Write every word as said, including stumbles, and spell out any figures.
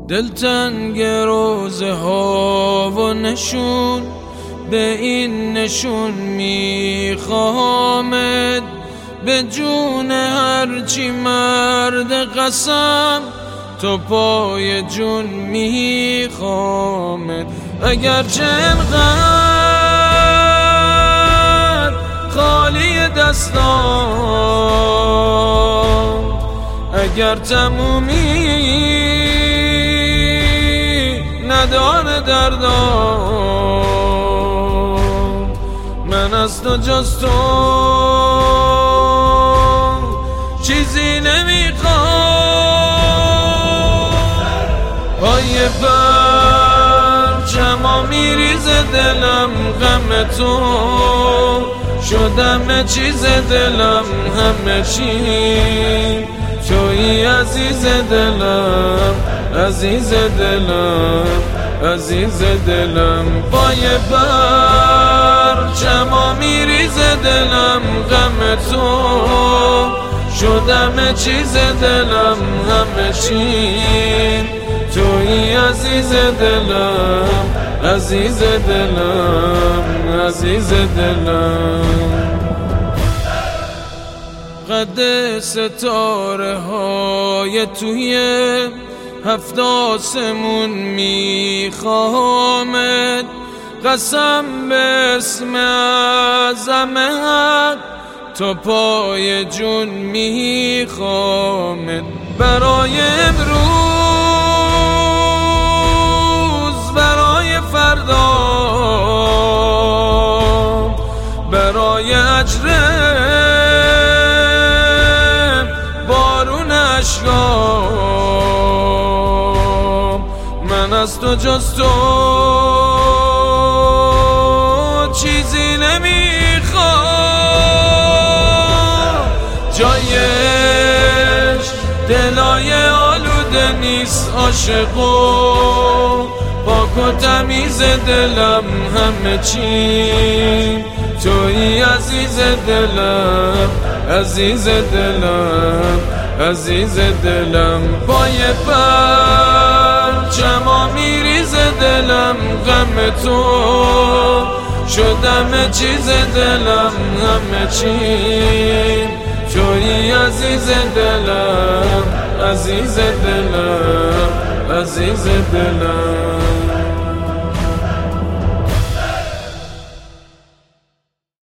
دلتنگ روزه ها و نشون، به این نشون میخوامت، به جون هرچی مرد قسم تو پای جون میخوامت. اگرچه انقدر خالی دستان، اگر تمومی نداره دردان، من از تو جز تو چیزی نمیخوام. پای پرچما میریزه دلم غم تو، شدم چیز دلم همه چی توی عزیز دلم، عزیز دلم، عزیز دلم. پای پرچما میریزه دلم غم تو، شدم چیز دلم همه چی توی عزیز دلم، عزیز دلم، عزیز دلم. قد ستاره های توی هفت آسمون میخوامت، قسم به اسم اعظم حق تو پای جون میخوامت. برای امروز، برای فردا، برای اجرم بارون اشکام، من از تو جز تو چیزی نمیخوام. جایش دلای آلوده نیست عاشقو، پاک و تمیز دلم همه چی توی عزیز دلم، عزیز دلم، عزیز دلم. پای پرچما میریزه دلم غم تو، شدم چیز دلم همه چی توی عزیز دلم، عزیز دلم، عزیز دلم.